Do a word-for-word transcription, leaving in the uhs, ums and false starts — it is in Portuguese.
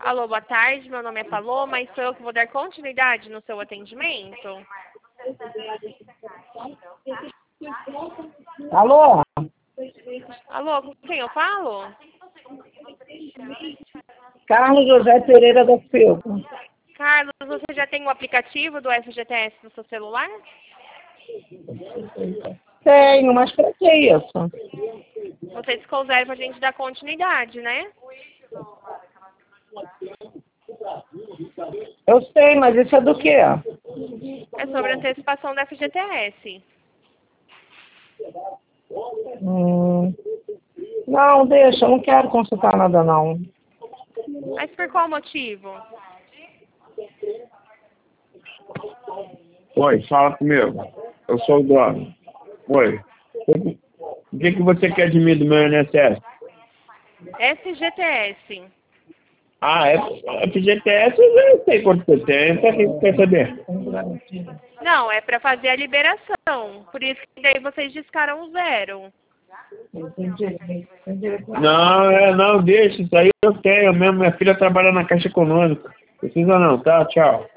Alô, boa tarde, meu nome é Paloma e sou eu que vou dar continuidade no seu atendimento. Alô? Alô, com quem eu falo? Carlos José Pereira da Silva. Carlos, você já tem o aplicativo do F G T S no seu celular? Tenho, mas pra que isso? Você desconserva pra gente dar continuidade, né? Eu sei, mas isso é do quê? É sobre antecipação da F G T S. Hum, não, deixa, eu não quero consultar nada não. Mas por qual motivo? Oi, fala comigo. Eu sou o dono. Oi. O que, que você quer de mim do meu I N S S? F G T S. Ah, F G T S eu já sei quanto você tem. Pra que você quer saber? Não, é para fazer a liberação. Por isso que daí vocês discaram o zero. Não, é, não, deixa. Isso aí eu tenho mesmo. Minha filha trabalha na Caixa Econômica. Precisa não, tá? Tchau.